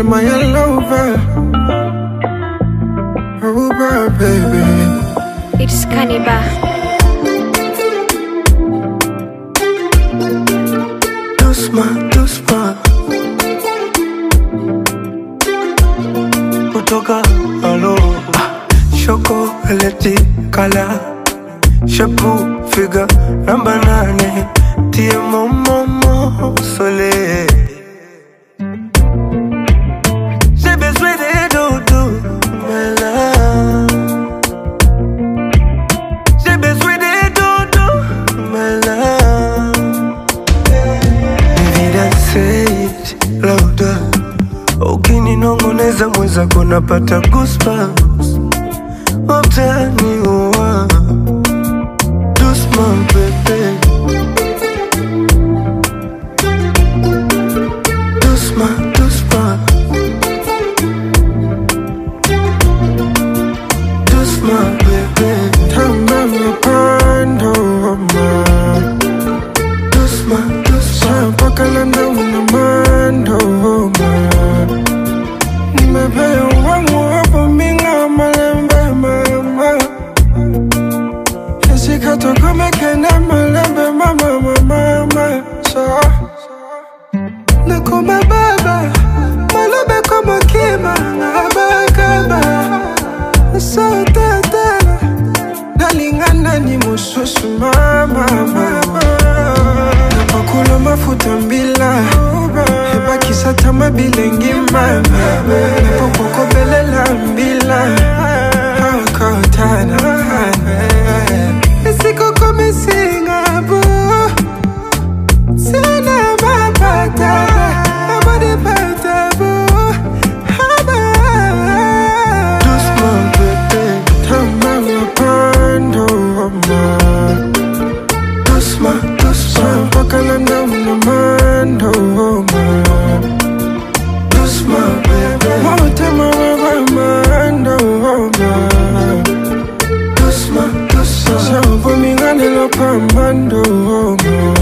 my lover. Over, baby. It's Cannibal. Dusma kutoka alo shoko eleti kala shapu figa namba 8 tie momo sole. J'ai besoin de dodo, my love. J'ai besoin de dodo, my love. Vida say it louder. Ukininongoneza mwenzako napata goosebumps. Utaniua Dusma baby. Dusma Dusma baby. Tamba mapando ma. Dusma mpaka landa unamando ma. Nimepewa wangu hapo minga malembe mama. Esikato kumekena malembe mama. So nakoma baba malembe kama kima ngabakaba. So tata nalingana ni mususu mama. Napakula mafuta mbila hebakisa tama bilengi mama. Napokoko belela mbila hakotana esiko kome singabu sina mapata amade patabu haba. Dusma baby. Tamba mapando ma. Dusma mpaka landa unamando ma. Dusma baby. Wote mawamando ma. Dusma Shabu mingane lo pambando ma.